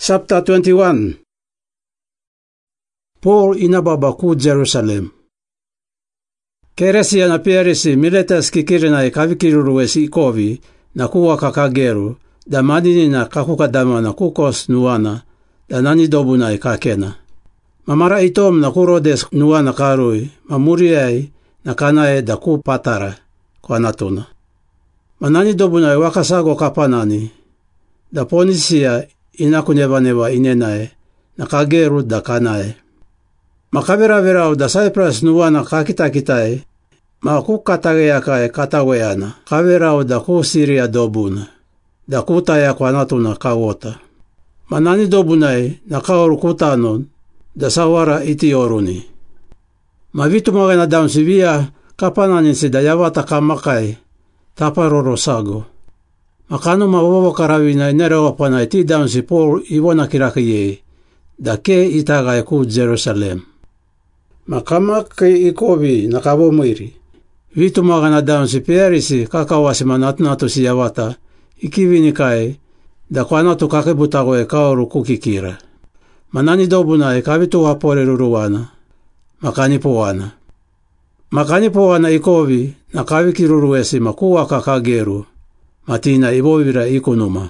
Chapter 21. Paul inababa ku Jerusalem. Keresia na pierisi miletas kikirina kavikiruruesi ikovi na kuwa kakageru da madini na kakukadama na kukos nuana da nani dobu na kakena. Mamara itom na kurodes nuana karui mamuriai na kanae da ku patara kwa natuna. Manani dobu na wakasago kapanani da ponisia inakuneva inenae na kageru da kanae. Makavera da Cyprus nuana kakitakitai ma kukatageakae kataweana kaverao da ku Syria dobuna da kutaya kwa natuna kawota. Manani dobunai na kaoru kutanon da sawara itioruni. Mavitu magana damsivia kapanani si da yavata kamakai taparoro sago. Makano mawowo karavina inerewa pana iti damsi Paul iwona kirakiye da ke itagai ku Jerusalem. Makamaki ikovi na kabo mwiri. Vitu magana damsi pierisi kakawasi manatnato si yavata ikivini kai da kwa natu kakebutagoe kaoru kukikira. Manani dobuna kavitu wapore ruruwana. Makani powana ikovi na kavikiruruesi makuwa kakageru. Matina ibovira ikunuma.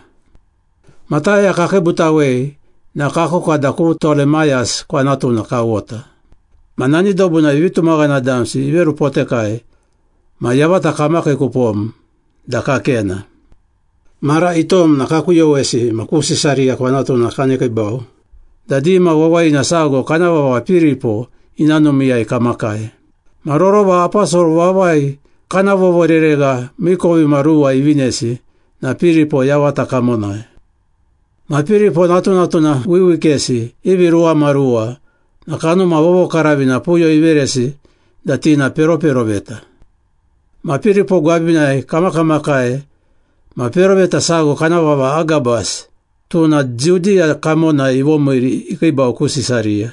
Mataya kakebutawe na kakokada ku Tolemayas kwa natu na kawota. Manani dobuna vitu magana damsi iveru potekai ma yavata kamake kupom da kakena. Mara itom na kakuyowesi makusisaria kwa natu na kanekibao. Dadima wawai na sago kanawawa piripo inanomia ikamakai. Maroroba apasor wawai kanavovorerega mikovi marua ivinesi na piripo yavata kamonae. Mapiripo natuna wiwikesi ivirua marua na kanuma wovo karavina puyo iveresi datina peroveta. Mapiripo gwabinae kamakamakae maperoveta sago kanavava Agabas tuna Judea kamona ivomiri ikibao kusisaria.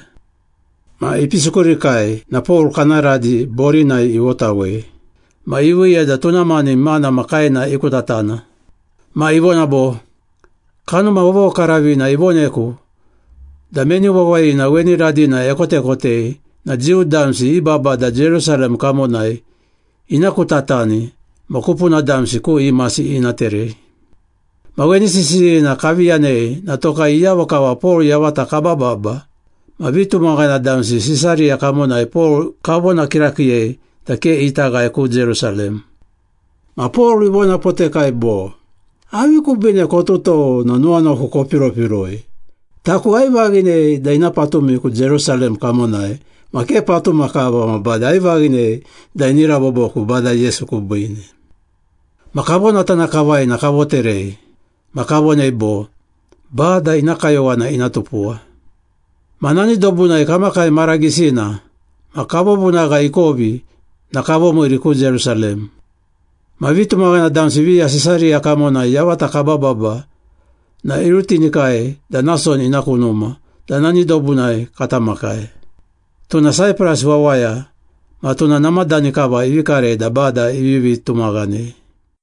Ma ipisukurikai na Paul kanaradi borina iwotawe. Ma iwiya da tunamani mana makaina ikutatana. Ma ivonabo kanuma wovo karavina ivoneku da meni wawai na weni radina ekote na Jiudamsi ibaba da Jerusalem kamonai inakutatani makupuna damsi ku imasi inatere. Maweni sisi na kaviane na toka iyawakawa Paul yawata kabababa mavitu magana damsi sisaria kamonai Paul kabona kirakie take itagai ku Jerusalem. Ma Paul ibona potekai bo. Awi kubine kototo na nuano kukopiropiroi. Taku aivagine da inapatumi ku Jerusalem kamonai. Make patuma kaba mabada aivagine da iniraboboku bada Yesu kubine. Makabona tanakawai na kawoterei. Makabone bo. Bada inakayowana inatupua. Manani dobuna ikamakai maragisina. Makabobunaga ikobi na kabomwiri ku Jerusalem. Mavitu magana damsivia sisaria kamona yawata kabababa na irutinikai da nason inakunuma da nani dobunai katamakai. Tuna Cyprus wawaya matuna namadani kaba ivikare da bada ivivi tumagane.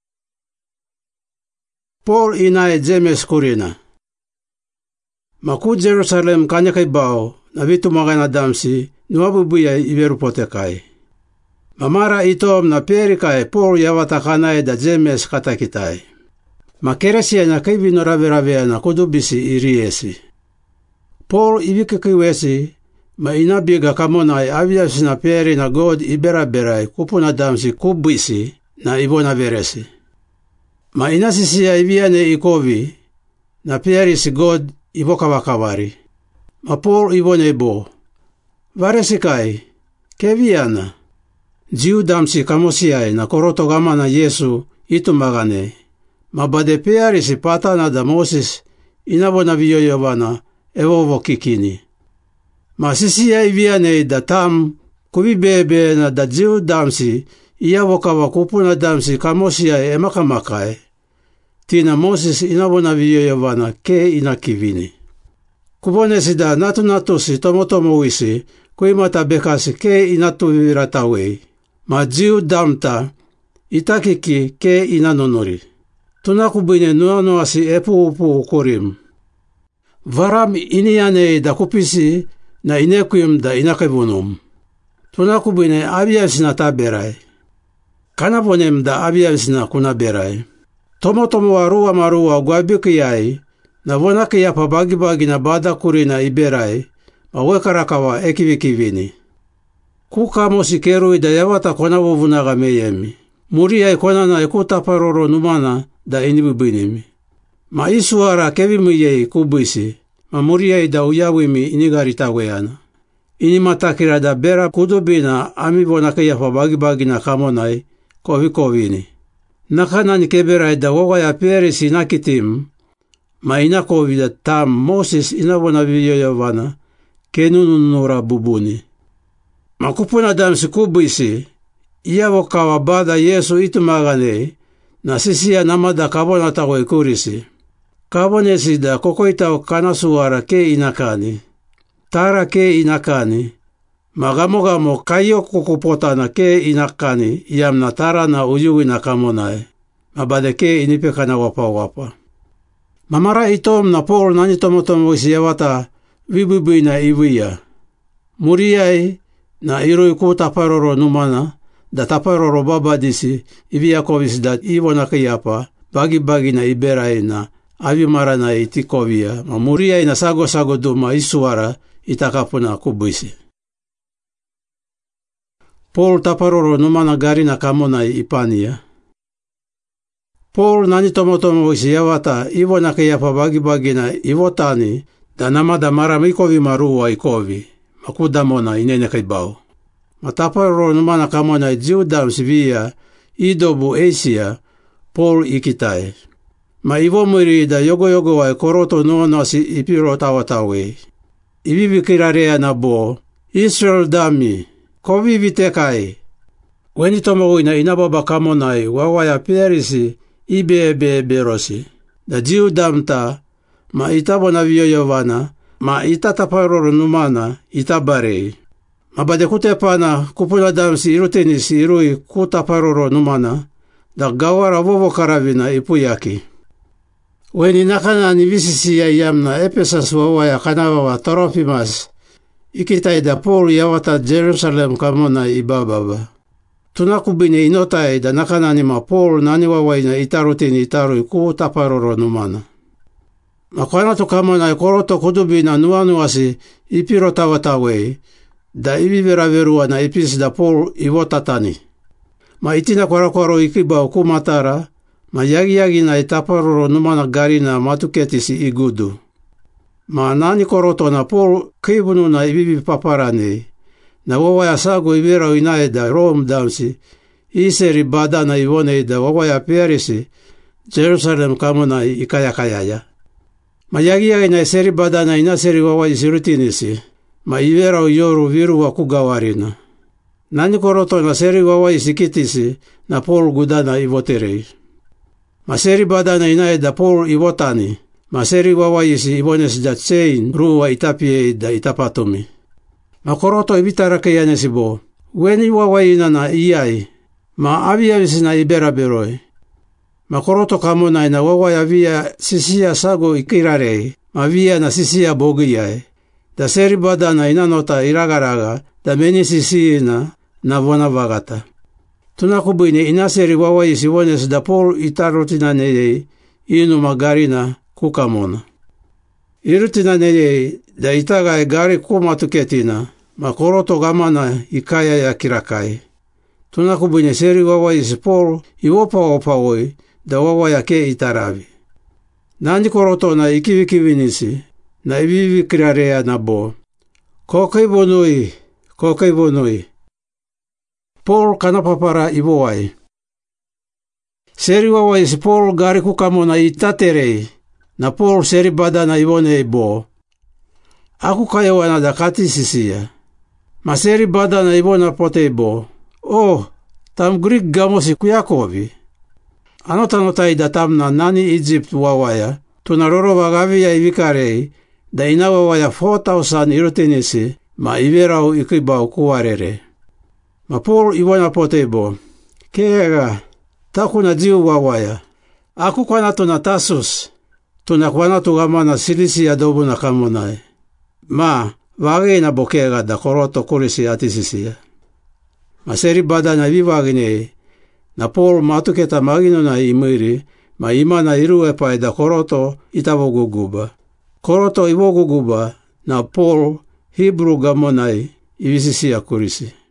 Paul inae James kurina. Maku Jerusalem kanyakai bao na vitu magana damsi nuabubuya iveru potekai. Mamara itom na perikai Paul yawata kanae da James katakitai. Makeresia na kaivino raveravea na kudubisi iriesi. Paul ivikekiwesi ma inabiga kamonai aviasi na peri na God iberaberai kupuna damsi kubisi na ibona veresi. Ma inasisia iviane ikovi na peri si God ibokawakavari. Ma Paul ibone ibo. Varesikai, keviana. Jiudamsi kamosiai na koroto gama na Yesu itumagane. Mabade peari si patana da Moses inabona viyoyovana evovo kikini. Masisia iviane da tam kubibebe na da Jiudamsi iyavokawa kupuna damsi kamosiai emakamakai. Tina Moses inabona viyoyovana ke inakivini. Kubonesi da natunatusi tomotomowisi kuimata bekasi ke inatuviratawei. Ma Jiudamta itakiki ke inanonori. Tunakubine nuanoasi epu ukorim. Varam iniane da kupisi na inekuim da inakebunum. Tunakubine abiavsina taberai. Kanavonem da abiavsina kunaberai. Tomotomo arua marua guabikiyai, na vonakia pa bagi na bada kurina iberai, ma wekarakawa ekivikivini. Kukamosi kerui da yawata konavovunaga meyemi. Muriai konana ikutaparoro numana da inibibinim. Ma isuara kevimiyei kubisi, ma muriai da uyawimi inigaritaweana. Inimatakira da bera kudubina amivonakia pa bagi na kamonai kovikovini. Nakanani keberai da wawaya perisi nakitim, ma inakovi da tam Moses inavona viyoyovana, kenununura bubuni. Ma kupuna damsi kubisi, iyavo kawa bada Yesu itumagane, na sisia namada kabona tago ikurisi. Kabonesi da kokoitao kanasuara ke inakani. Tara ke inakani, magamogamo kayo kukupotana ke inakani, yamna tara na uyuwi na kamonae. Mabade ke inipekana wapa. Mamara itom na Paul nani tomotomo isiyawata vibubi na iwiya. Muriai na irui ku taparoro numana, da taparoro babadisi iwiyakovis da iwona kiyapa, bagi na iberai na avimara na itikovia, ma muriai na sago duma isuara itakapuna kubisi. Paul taparoro numana gari na kamonai ipania. Paul nani tomotomo isiyawata iwona kiyapa bagi na iwotani, da namada maram ikovi marua ikovi, makudamona inene kaibao. Mataparoro numana kamonai jiudam sivia, idobu Asia, Paul ikitai. Ma ivomuri da yogo wa koroto nuanasi ipiro tawatawe. Ibibikirarea na bo, Israel dami, kovi vitekai. Weni tomoi na inababa kamonai wawaya perisi ibe berosi. Da jiu damta, ma itabona viyoyovana, ma itataparoro numana itabarei. Ma bade kutepana kupuna damsi irutenisi irui kutaparoro numana, da gawara vovo karavina ipuyaki. Weni nakana ni visisiya yamna Epesas wawaya kanawawa Torofimas, ikitai da Paul yawata Jerusalem kamona ibababa. Tunakubine inotai da nakana ni ma Paul nani wawayna itarutini itarui ku taparoro numana. Makwana kamona koroto kudubina nuanuasi ipiro tawatawei, da ibiberaverua na ipisi da Paul iwotatani. Ma itina kwarakoro ikibao kumatara, ma yagi na itaparoro numana gari na matuketisi igudu. Ma nani koroto na Paul kibunu na ibibi paparani, na wawaya sago ibera inae da Rome damsi, iseri bada na iwone da wawaya perisi, Jerusalem kamona ikayakayaya. Ma yagi na iseri bada na inaseri wawaya isirutinisi, ma ibera yoru viru wa kugawarina. Nani koroto na seri wawaya isikitisi, na Paul gudana ivoterei. Maseri badana inae da Paul iwotani, maseri wawayisi ibones da tsein ruwa itapie da itapatomi. Makoroto ibitarakeyane sibo, weni wawayina na iyai, ma aviavisi na iberaberoi. Makoroto kamona ina wawaya via sisia sago ikirarei, ma via na sisia bogiyai. Da seri badana inanota iragaraga, da meni sisiina na vona vagata. Tunakubine inaseri wawayisi wones da Paul itarutinaneyei inu magarina kukamona. Irutinaneyei da itagai gari kumatuketina, makoroto gamana ikaya ya kirakai. Tunakubine seri wawayisi Paul iwopa da wawaya ke itaravi. Nani koroto na ikivikivinisi, na ibivikirarea na bo. Kokeibonui. Paul kanapapara ibowai. Seri wawayisi Paul gari kukamona itaterei, na Paul seri badana iwone ibo. Aku kayawana da kati sisia. Ma seri badana iwona pote ibo. Oh, tam Greek gamosi kuyakovi. Anotanotai da tamna nani Egypt wawaya, tunaroro wagavia ivikarei, da ina wawaya 4,000 irutenisi, ma iverau ikibau kuwarere. Ma Paul iwona potebo, kega, takuna jiu wawaya. Aku kwanato na Tasus, tunakwana tugamana silisi adobo na kamonai. Ma, wage na bokega da koroto kurisi atisisia. Maseri bada na vivagine, na Paul matuketa magino na imiri, ma ima na irue pae da koroto itavoguguba. Koroto ivoguguba na Paul Hebrew gamonai ivisisia kurisi.